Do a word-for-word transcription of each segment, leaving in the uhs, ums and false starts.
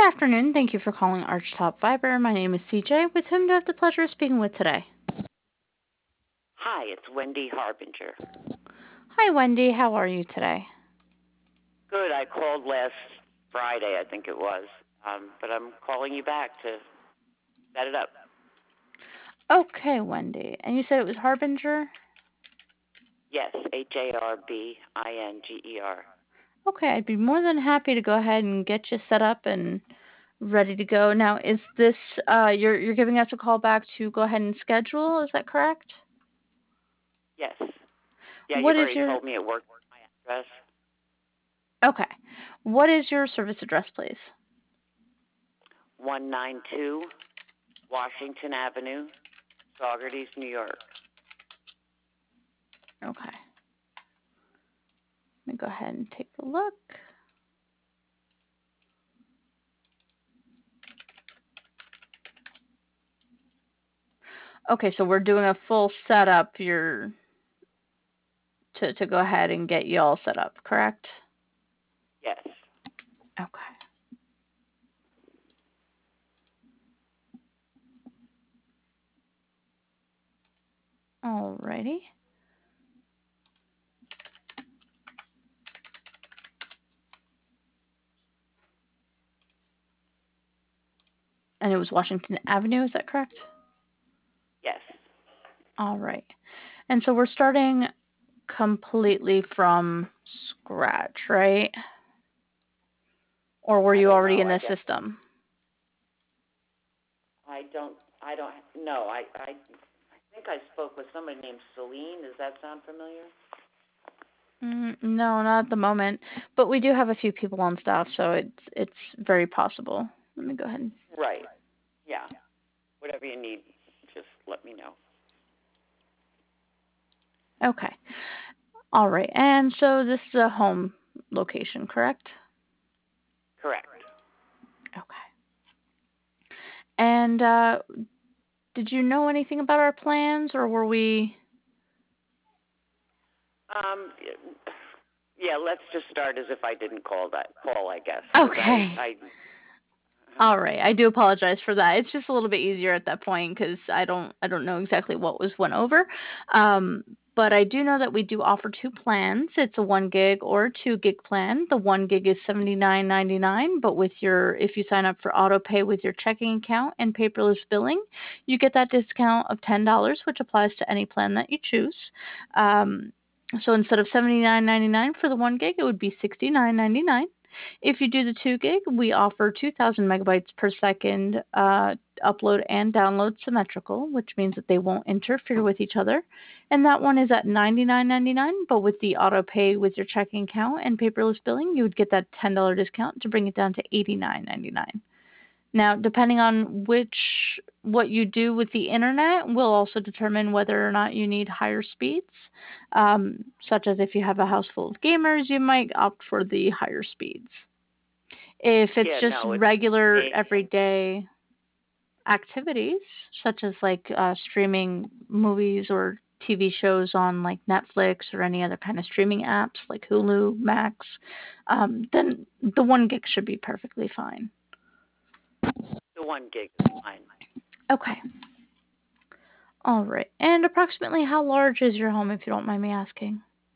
Good afternoon. Thank you for calling Archtop Fiber. My name is C J. With whom do I have the pleasure of speaking with today? Hi, it's Wendy Harbinger. Hi, Wendy. How are you today? Good. I called last Friday, I think it was, um, but I'm calling you back to set it up. Okay, Wendy. And you said it was Harbinger? Yes, H A R B I N G E R. Okay, I'd be more than happy to go ahead and get you set up and ready to go. Now, is this uh you're you're giving us a call back to go ahead and schedule, is that correct? Yes. Yeah, What you've is already your told me it worked. My address, Okay. What is your service address, please? one nine two Washington Avenue, Saugerties, New York. Okay. Let me go ahead and take a look. Okay, so we're doing a full setup. You're to to go ahead and get you all set up, correct? Yes. Okay. Alrighty. And it was Washington Avenue, is that correct? Yes. All right. And so we're starting completely from scratch, right? Or were I you don't already know. in I the guess system? I don't. I don't know. I I I think I spoke with somebody named Celine. Does that sound familiar? Mm, no, not at the moment. But we do have a few people on staff, so it's it's very possible. Let me go ahead. And... Right. Yeah. Whatever you need, just let me know. Okay. All right. And so this is a home location, correct? Correct. Okay. And uh, did you know anything about our plans, or were we? Um, yeah, let's just start as if I didn't call that call, I guess, because I, Okay. I, All right. I do apologize for that. It's just a little bit easier at that point because I don't I don't know exactly what was went over. Um, but I do know that we do offer two plans. It's a one gig or a two gig plan. The one gig is seventy nine ninety nine, but with your if you sign up for auto pay with your checking account and paperless billing, you get that discount of ten dollars, which applies to any plan that you choose. Um, so instead of seventy nine ninety nine for the one gig, it would be sixty nine ninety nine. If you do the two gig, we offer two thousand megabytes per second uh, upload and download symmetrical, which means that they won't interfere with each other. And that one is at ninety-nine ninety-nine, but with the auto pay with your checking account and paperless billing, you would get that ten dollars discount to bring it down to eighty-nine ninety-nine. Now, depending on which what you do with the internet will also determine whether or not you need higher speeds. Um, such as if you have a house full of gamers, you might opt for the higher speeds. If it's yeah, just no, it's regular me. everyday activities, such as like uh, streaming movies or T V shows on like Netflix or any other kind of streaming apps like Hulu, Max, um, then the one gig should be perfectly fine. The one gig is fine. Okay. All right. And approximately how large is your home, if you don't mind me asking?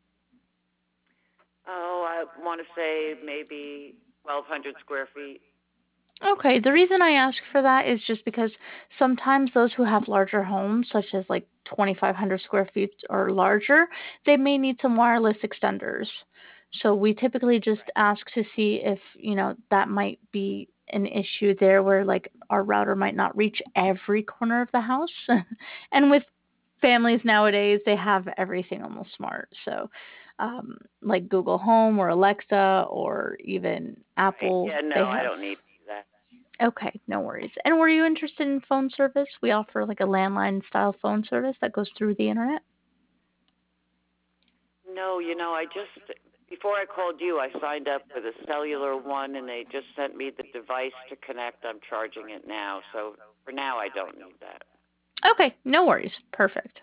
Oh, I want to say maybe twelve hundred square feet. Okay. The reason I ask for that is just because sometimes those who have larger homes, such as like twenty-five hundred square feet or larger, they may need some wireless extenders. So we typically just Right. ask to see if, you know, that might be an issue there where like our router might not reach every corner of the house. And with families nowadays, they have everything almost smart. So, um, like Google Home or Alexa or even Right. Apple, Yeah, they no, I have. don't need that. Okay, no worries. And were you interested in phone service? We offer like a landline style phone service that goes through the internet. No, you know, I just before I called you, I signed up with a cellular one, and they just sent me the device to connect. I'm charging it now, so for now, I don't need that. Okay, no worries. Perfect.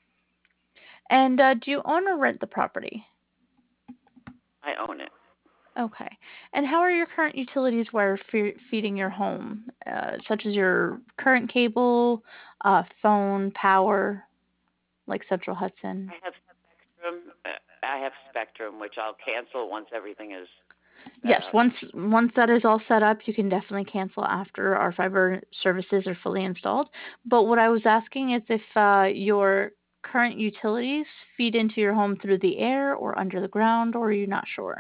And uh, do you own or rent the property? I own it. Okay. And how are your current utilities wire fe- feeding your home, uh, such as your current cable, uh, phone, power, like Central Hudson? I have Spectrum. Uh, I have Spectrum, which I'll cancel once everything is set Yes, up. once once that is all set up, you can definitely cancel after our fiber services are fully installed. But what I was asking is if uh, your current utilities feed into your home through the air or under the ground, or are you not sure?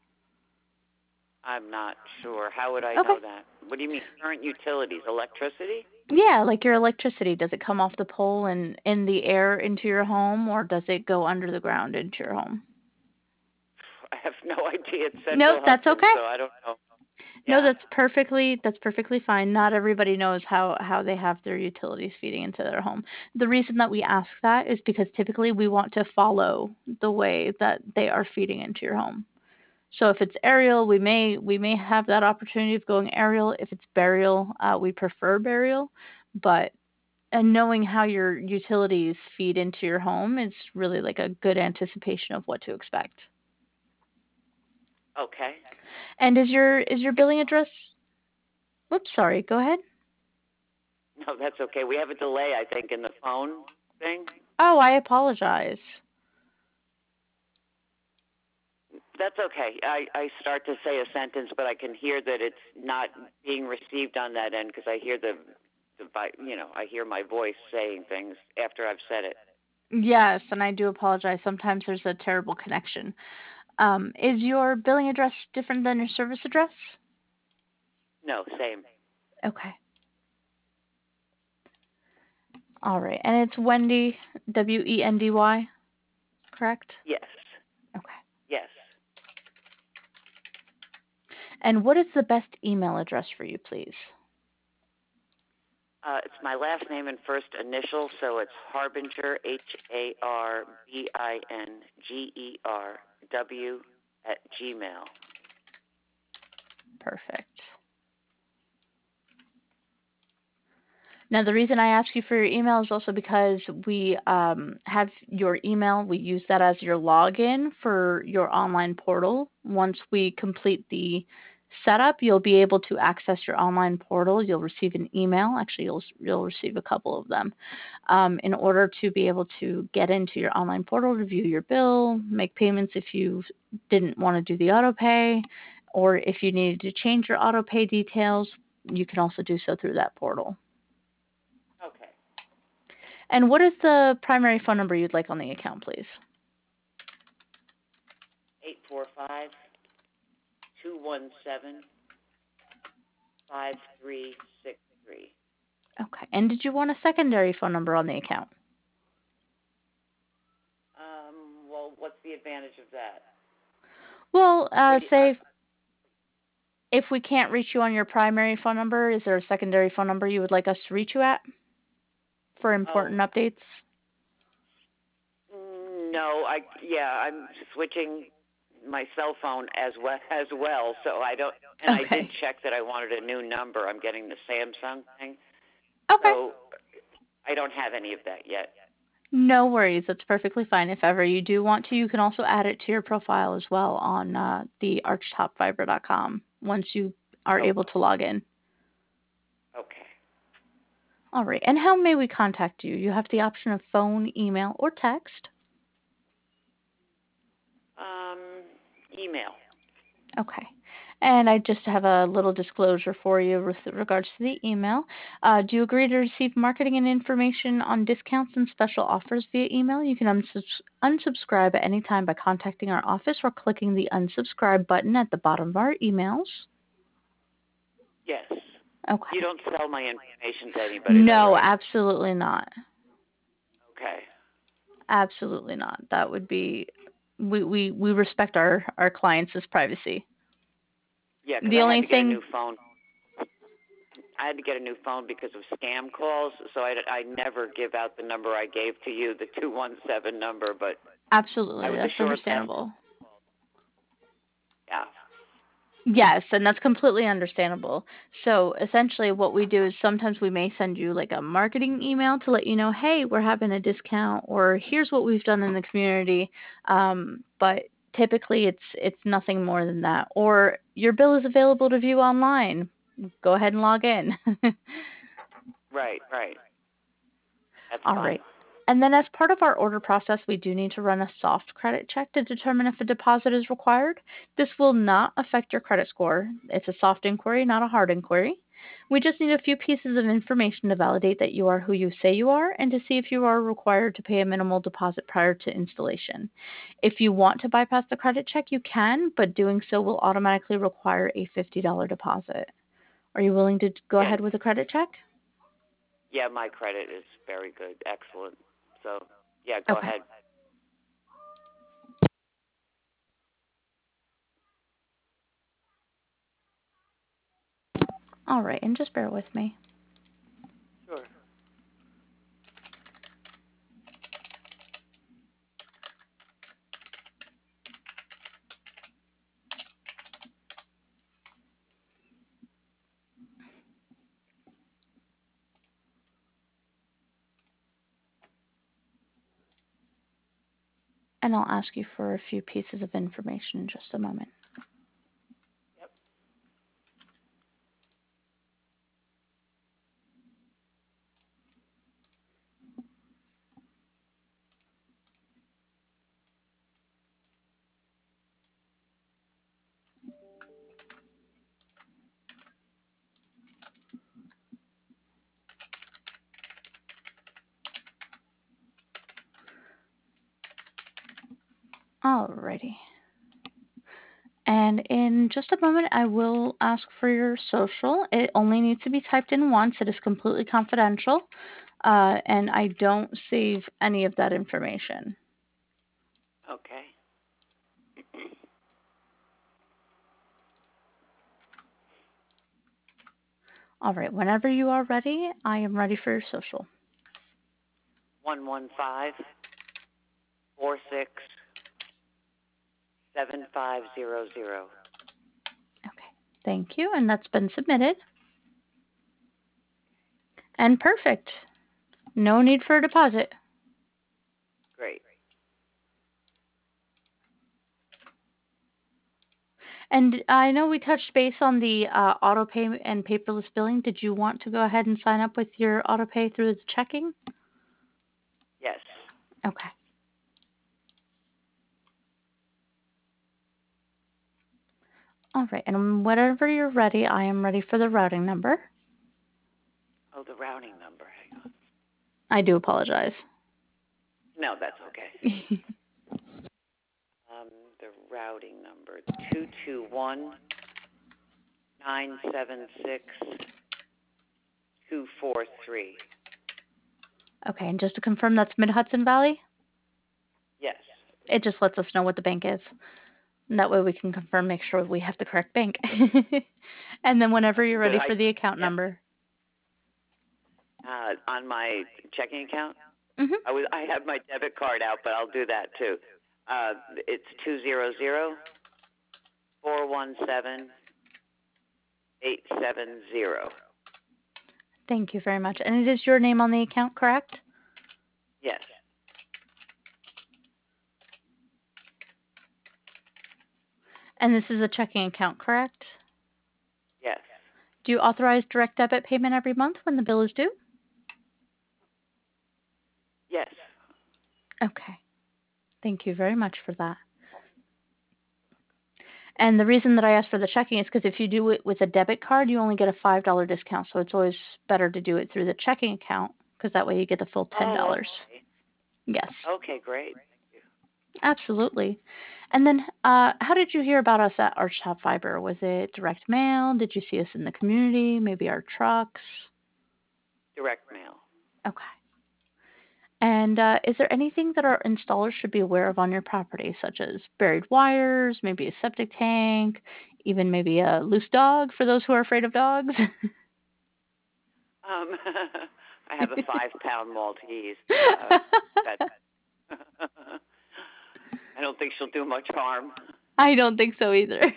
I'm not sure. How would I Okay. know that? What do you mean current utilities? Electricity? Yeah, like your electricity, does it come off the pole and in the air into your home, or does it go under the ground into your home? I have no idea. It's No, Central that's Hudson, okay. so I don't know. No, Yeah. that's perfectly that's perfectly fine. Not everybody knows how how they have their utilities feeding into their home. The reason that we ask that is because typically we want to follow the way that they are feeding into your home. So if it's aerial, we may we may have that opportunity of going aerial. If it's burial, uh, we prefer burial, but and knowing how your utilities feed into your home is really like a good anticipation of what to expect. Okay. And is your is your billing address? Whoops, sorry. Go ahead. No, that's okay. We have a delay, I think, in the phone thing. Oh, I apologize. That's okay. I, I start to say a sentence, but I can hear that it's not being received on that end because I hear the, the, you know, I hear my voice saying things after I've said it. Yes, and I do apologize. Sometimes there's a terrible connection. Um, is your billing address different than your service address? No, same. Okay. All right. And it's Wendy, W E N D Y, correct? Yes. Okay. Yes. And what is the best email address for you, please? Uh, it's my last name and first initial, so it's Harbinger, H A R B I N G E R W at Gmail. Perfect. Now, the reason I ask you for your email is also because we um, have your email. We use that as your login for your online portal. Once we complete the setup, you'll be able to access your online portal. You'll receive an email. Actually, you'll you'll receive a couple of them um, in order to be able to get into your online portal, review your bill, make payments if you didn't want to do the auto pay, or if you needed to change your auto pay details. You can also do so through that portal. Okay. And what is the primary phone number you'd like on the account, please? eight four five, two one seven, five three six three. Okay. And did you want a secondary phone number on the account? Um, well, what's the advantage of that? Well, What uh, do you, uh, say if we can't reach you on your primary phone number, is there a secondary phone number you would like us to reach you at for oh, important updates? mm, no, I, yeah, I'm switching my cell phone as well, as well, so I don't, and I did Okay. check that I wanted a new number. I'm getting the Samsung thing, Okay. so I don't have any of that yet. No worries. That's perfectly fine. If ever you do want to, you can also add it to your profile as well on uh, the archtop fiber dot com once you are Oh, able to log in. okay. All right. And how may we contact you? You have the option of phone, email, or text. Um, email. Okay. And I just have a little disclosure for you with regards to the email. Uh, do you agree to receive marketing and information on discounts and special offers via email? You can unsubs- unsubscribe at any time by contacting our office or clicking the unsubscribe button at the bottom of our emails. Yes. You Okay. don't sell my information to anybody, though, No, right? absolutely not. Okay. Absolutely not. That would be we we, we respect our, our clients' privacy. Yeah, because The I had only to get a thing new phone. I had to get a new phone because of scam calls, so I, I never give out the number I gave to you, the two one seven number, but I absolutely, was that's assured that, understandable. yeah. Yes, and that's completely understandable. So essentially what we do is sometimes we may send you like a marketing email to let you know, hey, we're having a discount or here's what we've done in the community. Um, but Typically, it's it's nothing more than that. Or your bill is available to view online. Go ahead and log in. Right, right. That's All fine. right. And then as part of our order process, we do need to run a soft credit check to determine if a deposit is required. This will not affect your credit score. It's a soft inquiry, not a hard inquiry. We just need a few pieces of information to validate that you are who you say you are and to see if you are required to pay a minimal deposit prior to installation. If you want to bypass the credit check, you can, but doing so will automatically require a fifty dollars deposit. Are you willing to go Yeah, ahead with a credit check? yeah. My credit is very good, excellent. So, yeah, go Okay. ahead. All right, and just bear with me. Sure. And I'll ask you for a few pieces of information in just a moment. Yep. Alrighty. And in just a moment, I will ask for your social. It only needs to be typed in once. It is completely confidential, uh, and I don't save any of that information. Okay. All right, whenever you are ready, I am ready for your social. One one five four six seven five zero zero. Okay, thank you, and that's been submitted. And perfect. No need for a deposit. Great. And I know we touched base on the uh, auto pay and paperless billing. Did you want to go ahead and sign up with your auto pay through the checking? Yes. Okay. All right. And whenever you're ready, I am ready for the routing number. Oh, the routing number. Hang on. I do apologize. No, that's okay. Um, the routing number two two one nine seven six two four three. Okay. And just to confirm, that's Mid Hudson Valley? Yes. It just lets us know what the bank is. And that way we can confirm, make sure we have the correct bank. And then whenever you're Good. ready I for the account yeah. number. Uh, on my checking account. Mm-hmm. I was I have my debit card out, but I'll do that too. Uh, it's two zero zero four one seven eight seven zero. Thank you very much. And it is your name on the account, correct? Yes. And this is a checking account, correct? Yes. Do you authorize direct debit payment every month when the bill is due? Yes. Okay. Thank you very much for that. And the reason that I asked for the checking is because if you do it with a debit card, you only get a five dollars discount. So it's always better to do it through the checking account because that way you get the full Oh, ten dollars. okay. Yes, Okay, great. absolutely. And then, uh, how did you hear about us at Arch Top Fiber? Was it direct mail? Did you see us in the community? Maybe our trucks? Direct mail. Okay. And uh, is there anything that our installers should be aware of on your property, such as buried wires, maybe a septic tank, even maybe a loose dog for those who are afraid of dogs? Um, I have a five-pound Maltese. Uh, that I don't think she'll do much harm. I don't think so either.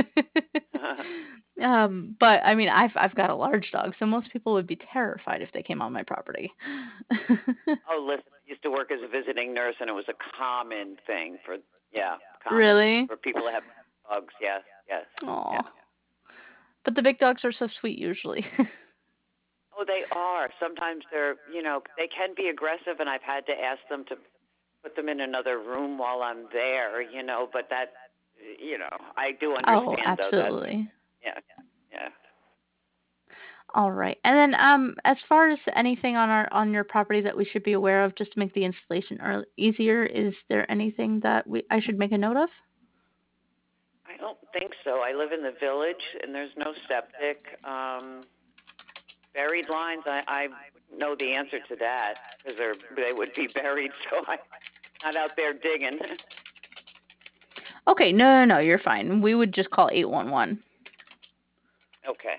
um, but I mean, I've I've got a large dog, so most people would be terrified if they came on my property. Oh, listen, I used to work as a visiting nurse, and it was a common thing for Yeah, common Really? for people that have dogs. Yes, yes, yeah. Oh, but the big dogs are so sweet usually. Oh, they are. Sometimes they're, you know, they can be aggressive, and I've had to ask them to put them in another room while I'm there, you know. But that, you know, I do Oh, understand though that, absolutely. yeah, yeah. All right. And then um as far as anything on our on your property that we should be aware of just to make the installation ear easier, is there anything that we I should make a note of? I don't think so. I live in the village, and there's no septic. Um, buried lines, I, I know the answer to that because they're they would be buried, so I'm not out there digging. Okay, no, no, no, you're fine. We would just call eight one one. Okay.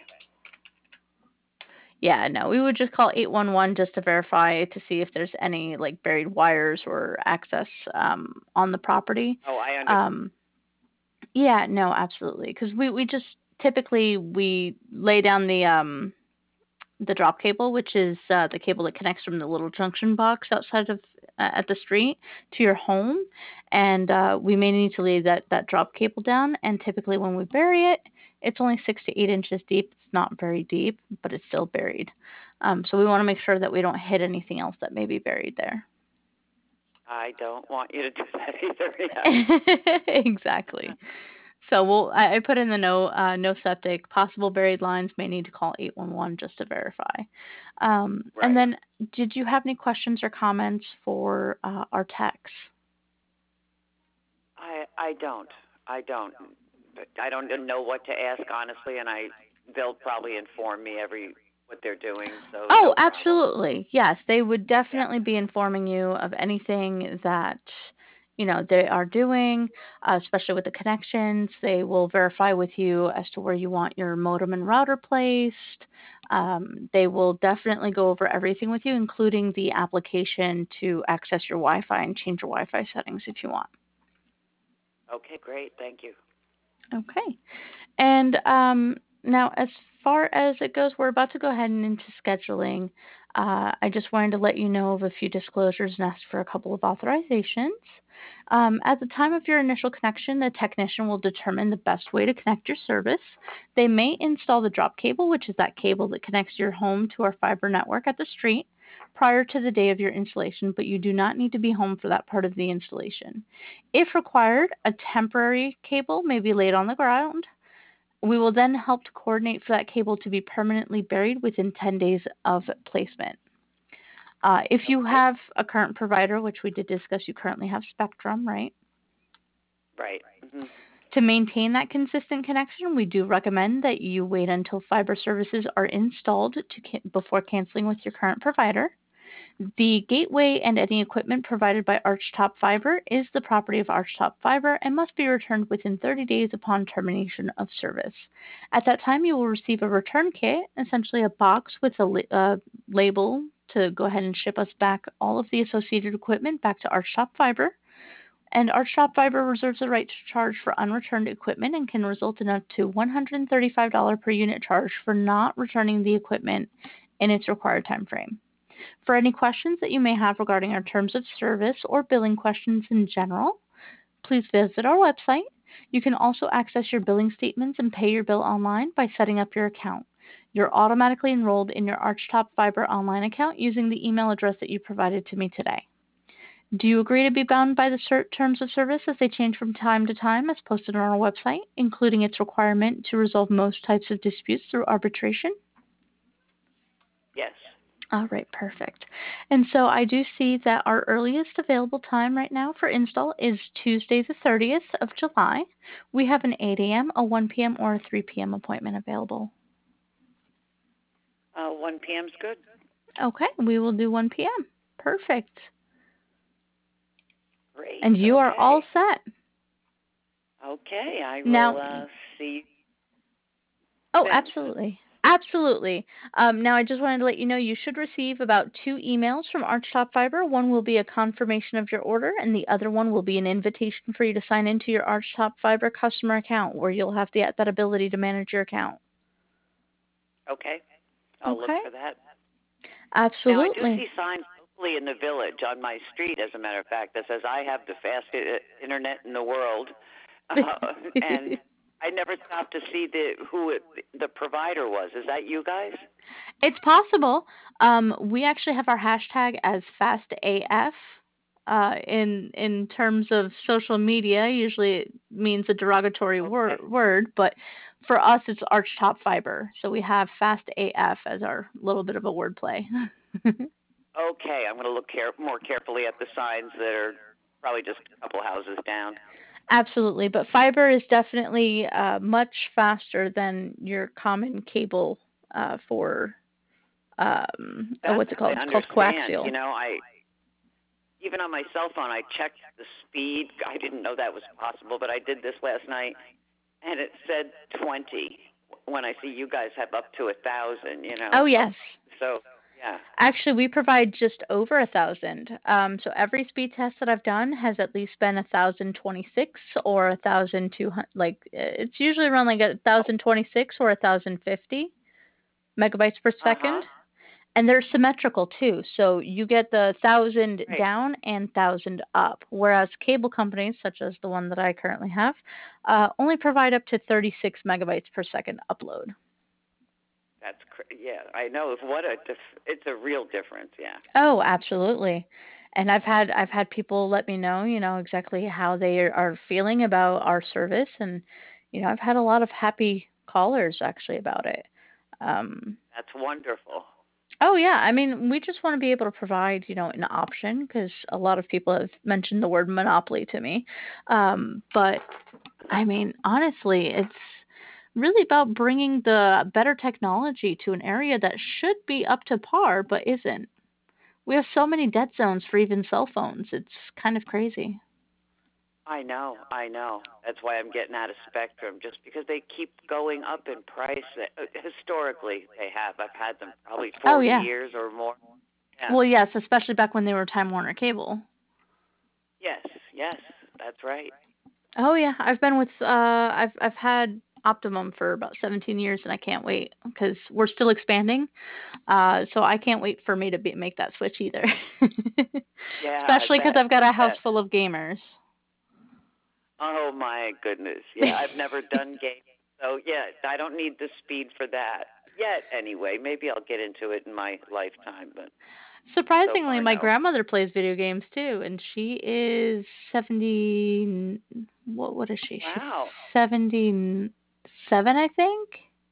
Yeah, no, we would just call eight one one just to verify to see if there's any like buried wires or access um on the property. Oh, I understand. Um yeah, no, absolutely. 'Cause we we just typically we lay down the um the drop cable, which is uh, the cable that connects from the little junction box outside of uh, at the street to your home, and uh, we may need to lay that that drop cable down. And typically, when we bury it, it's only six to eight inches deep. It's not very deep, but it's still buried. Um, so we want to make sure that we don't hit anything else that may be buried there. I don't want you to do that either. Yeah. Exactly. So we'll I, I put in the no uh, no septic. Possible buried lines may need to call eight one one just to verify. Um, and Right. then, did you have any questions or comments for uh, our techs? I I don't. I don't. But I don't know what to ask honestly, and I they'll probably inform me every what they're doing, so Oh, no problem. absolutely. Yes, they would Yeah. definitely be informing you of anything that you know they are doing, uh, especially with the connections. They will verify with you as to where you want your modem and router placed. Um, they will definitely go over everything with you, including the application to access your Wi-Fi and change your Wi-Fi settings if you want. Okay, great. Thank you. Okay. And um, now, as far as it goes, we're about to go ahead and into scheduling. Uh, I just wanted to let you know of a few disclosures and ask for a couple of authorizations. Um, at the time of your initial connection, the technician will determine the best way to connect your service. They may install the drop cable, which is that cable that connects your home to our fiber network at the street, prior to the day of your installation, but you do not need to be home for that part of the installation. If required, Okay. a temporary cable may be laid on the ground. We will then help to coordinate for that cable to be permanently buried within ten days of placement. Uh, if you Okay. have a current provider, which we did discuss, you currently have Spectrum, right? Right. Mhm. To maintain that consistent connection, we do recommend that you wait until fiber services are installed to ca- before canceling with your current provider. The gateway and any equipment provided by Archtop Fiber is the property of Archtop Fiber and must be returned within thirty days upon termination of service. At that time, you will receive a return kit, essentially a box with a la- uh, label to go ahead and ship us back all of the associated equipment back to Archtop Fiber. And Archtop Fiber reserves the right to charge for unreturned equipment and can result in up to one hundred thirty-five dollars per unit charge for not returning the equipment in its required time frame. For any questions that you may have regarding our terms of service or billing questions in general, please visit our website. You can also access your billing statements and pay your bill online by setting up your account. You're automatically enrolled in your Archtop Fiber online account using the email address that you provided to me today. Do you agree to be bound by the cert terms of service as they change from time to time as posted on our website, including its requirement to resolve most types of disputes through arbitration? Yes. All right, perfect. And so I do see that our earliest available time right now for install is Tuesday the thirtieth of July. We have an eight a m, a one p m, or a three p m appointment available. Uh, one p m is good. Okay, we will do one p m. Perfect. Great. And you are all Okay. set. Okay. I will Now, uh, see you oh, then. absolutely. Absolutely. Um, now, I just wanted to let you know you should receive about two emails from Archtop Fiber. One will be a confirmation of your order, and the other one will be an invitation for you to sign into your Archtop Fiber customer account, where you'll have the, that ability to manage your account. Okay. I'll look Okay? for that. Now I do Absolutely. see signs in the village on my street, as a matter of fact, that says I have the fastest internet in the world, uh, and I never stopped to see the who it, the provider was. Is that you guys? It's possible. Um, we actually have our hashtag as FastAF. Uh, in in terms of social media, usually it means a derogatory wor- Okay. word, but for us, it's Archtop Fiber. So we have FastAF as our little bit of a wordplay. Okay, I'm going to look care- more carefully at the signs that are probably just a couple houses down. Absolutely, but fiber is definitely uh, much faster than your common cable uh, for um, oh, That what's it I called? It's called understand. coaxial. You know, I even on my cell phone, I checked the speed. I didn't know that was possible, but I did this last night, and it said twenty. When I see you guys have up to a thousand, you know. Oh yes. So yeah. Actually, we provide just over a thousand. Um, so every speed test that I've done has at least been a thousand twenty six or a thousand two hundred. Like it's usually around like a thousand twenty six or a thousand fifty megabytes per Uh huh. second, and they're symmetrical too. So you get the thousand Right. down and thousand up. Whereas cable companies, such as the one that I currently have, uh, only provide up to thirty six megabytes per second upload. That's cr- yeah. I know. What a dif- it's a real difference. Yeah. Oh, absolutely. And I've had I've had people let me know, you know, exactly how they are are feeling about our service, and you know, I've had a lot of happy callers actually about it. Um, That's wonderful. oh yeah, I mean, we just want to be able to provide, you know, an option because a lot of people have mentioned the word monopoly to me. Um, but I mean, honestly, it's really about bringing the better technology to an area that should be up to par but isn't. We have so many dead zones for even cell phones. It's kind of crazy. I know, I know. That's why I'm getting out of Spectrum, just because they keep going up in price. Uh, Historically, they have. I've had them probably Oh forty yeah. years or more. Yeah. Well, yes, especially back when they were Time Warner Cable. Yes, yes, that's right. Oh yeah, I've been with uh I've I've had Optimum for about seventeen years and I can't wait because we're still expanding. Uh so I can't wait for me to be, make that switch either. Yeah, I Especially cuz bet. I've got I a house bet. full of gamers. Oh my goodness. Yeah, I've never done games, so yeah, I don't need the speed for that yet. Anyway, maybe I'll get into it in my lifetime, but so Surprisingly, far, my no. grandmother plays video games too, and she is seventy. What what is she? She's Wow. seventy-seven, I think.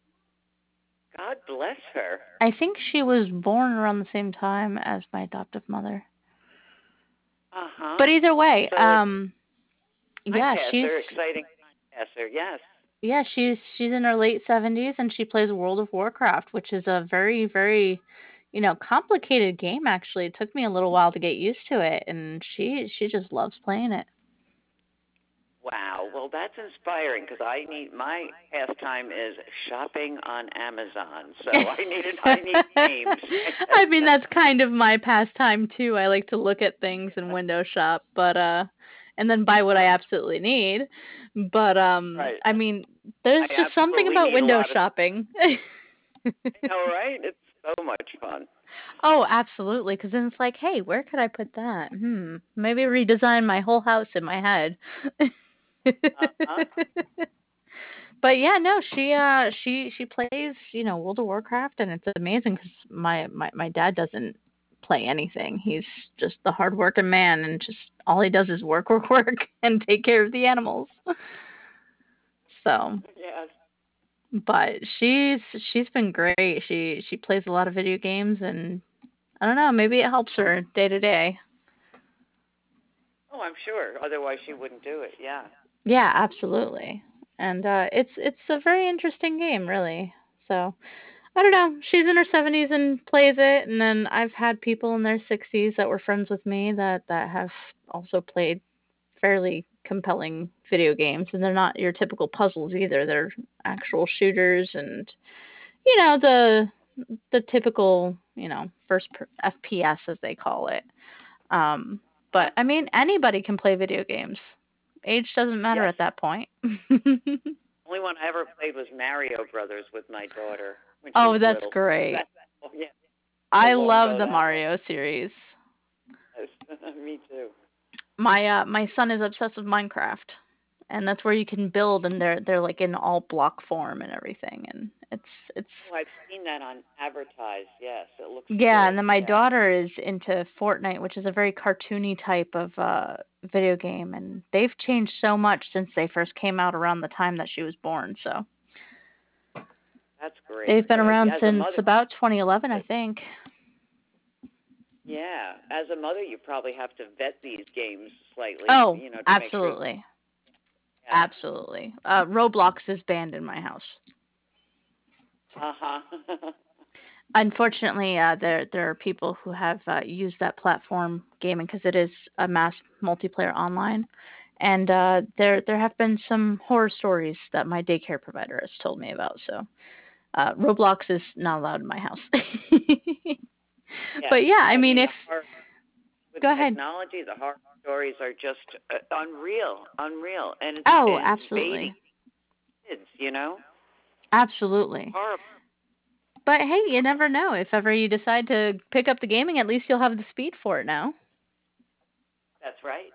God bless her. I think she was born around the same time as my adoptive mother. Uh huh. But either way, So it's um, time yeah, she's passer, exciting time passer. Yes. yeah, she's she's in her late seventies and she plays World of Warcraft, which is a very very, you know, complicated game actually. It took me a little while to get used to it, and she she just loves playing it. Wow. Well, that's inspiring because I need my pastime is shopping on Amazon. So I need I need games. I mean, that's kind of my pastime too. I like to look at things and window shop, but uh and then buy what I absolutely need. But um Right. I mean, there's I just something absolutely about need a window lot of. shopping. I know, right? It's so much fun. Oh, absolutely, cuz then it's like, "Hey, where could I put that? Hmm, maybe redesign my whole house in my head." Uh huh. But yeah, no, she uh she she plays, you know, World of Warcraft, and it's amazing cuz my, my my dad doesn't play anything. He's just the hardworking man and just all he does is work work work and take care of the animals. So, Yes. but she's she's been great. She she plays a lot of video games, and I don't know, maybe it helps her day to day. Oh, I'm sure. Otherwise, she wouldn't do it. Yeah. Yeah, absolutely. And uh it's it's a very interesting game, really. So, I don't know. She's in her seventies and plays it, and then I've had people in their sixties that were friends with me that that have also played fairly compelling video games, and they're not your typical puzzles either. They're actual shooters and you know the the typical, you know, first per- F P S as they call it. Um Huh? but I mean anybody can play video games. Age doesn't matter Yes. at that point. Only one I ever played was Mario Brothers with my daughter when she Oh, was that's little. great. That, oh, yeah. So I long love ago the that was. Mario series. Me too. My uh my son is obsessed with Minecraft, and that's where you can build, and they're they're like in all block form and everything, and it's it's Oh, I've seen that on advertised. Yes, it looks yeah. And good. then my Yeah. daughter is into Fortnite, which is a very cartoony type of uh video game, and they've changed so much since they first came out around the time that she was born. So That's great. they've been Uh, around as a since mother, about twenty eleven, I think. yeah, as a mother, you probably have to vet these games slightly, Oh, you know, to make sure. absolutely. Yeah. Absolutely. Uh, Roblox is banned in my house. Uh huh. Unfortunately, uh, there there are people who have uh, used that platform gaming because it is a mass multiplayer online, and uh, there there have been some horror stories that my daycare provider has told me about. So uh, Roblox is not allowed in my house. Yeah. But yeah, I I mean, mean, if the horror with go ahead. technology, the horror stories are just uh, unreal, unreal, and it's Oh, invading absolutely, kids. You know, absolutely. horrible. But hey, you never know. If ever you decide to pick up the gaming, at least you'll have the speed for it now. That's right.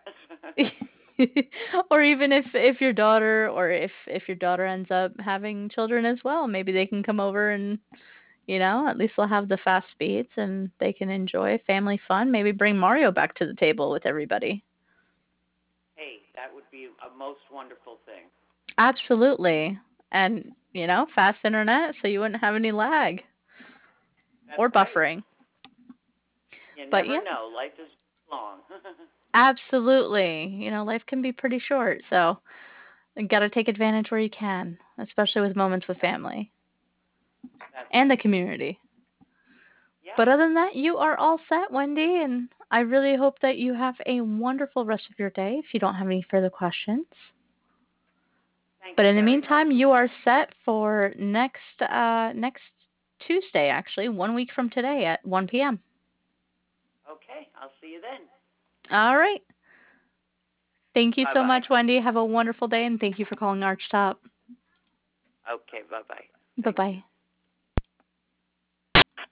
Or even if if your daughter or if if your daughter ends up having children as well, maybe they can come over and, you know, at least they'll have the fast speeds and they can enjoy family fun. Maybe bring Mario back to the table with everybody. Hey, that would be a most wonderful thing. Absolutely. And, you know, fast internet so you wouldn't have any lag That's or right. buffering. You But never yeah, know. Life is long. absolutely. You know, life can be pretty short, so you got to take advantage where you can, especially with moments with family That's and the right. community. Yeah. But other than that, you are all set, Wendy, and I really hope that you have a wonderful rest of your day if you don't have any further questions. Thank But you in the very much. meantime, you are set for next uh next Tuesday actually, one week from today at one p m. Okay. I'll see you then. All right. Thank you Bye so bye. much, Wendy. Have a wonderful day and thank you for calling Archtop. Okay. Bye bye. Thank you. Bye-bye.